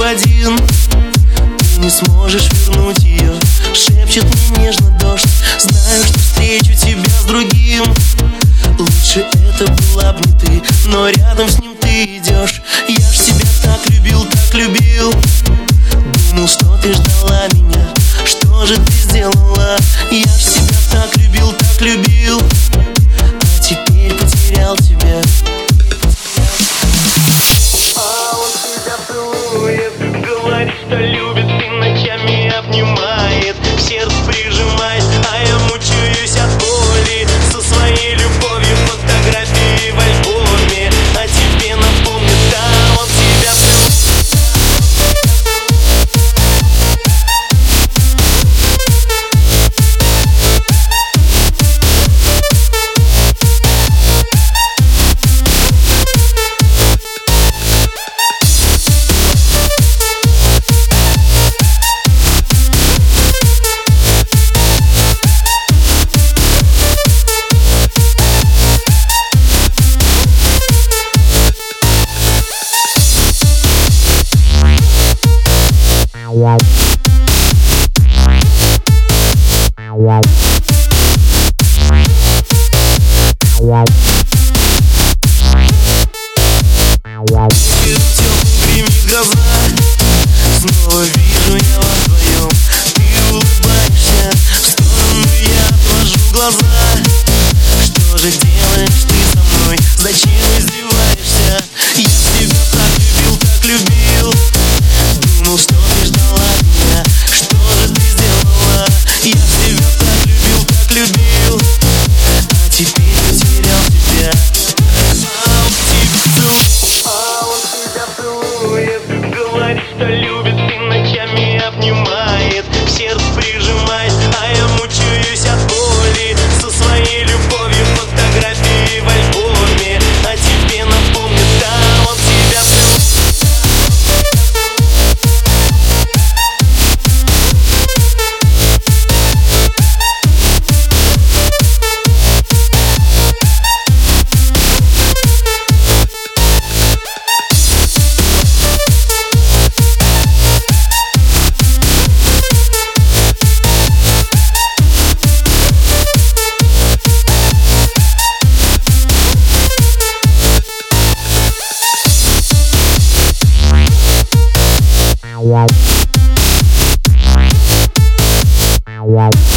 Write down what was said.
один. Ты не сможешь вернуть ее, шепчет мне нежно дождь. Знаю, что встречу тебя с другим. Лучше это была бы не ты, но рядом с ним ты идешь. Я ж тебя так любил, так любил. Думал, что ты ждала меня. Что же ты сделала? Я ж тебя так любил, так любил. А теперь потерял тебя. А он тебя целует, говорит, что любит, и ночами обнимает, к сердцу прижимает, а я мучаюсь от боли. Со своей любовью фотографии в альбоме, а тебе напомнит, да, он тебя целует. Wow. Wow. Wow. Wow. Гремит гроза, снова вижу я вас вдвоем. Ты улыбаешься, в сторону я отвожу глаза. Что же делаешь ты со мной? Зачем издеваешься? Я тебя так любил, так любил. Думал, что ты ждала меня. Что же ты сделала? Я тебя так любил, так любил. А теперь потерял тебя. А он тебя целует, говорит, что любит, и ночами обнимает, к сердцу прижимает, а я мучаюсь от боли. Со своей любовью фотографии в альбоме, а тебе напомнит, да, он тебя целует. Wow. Wow.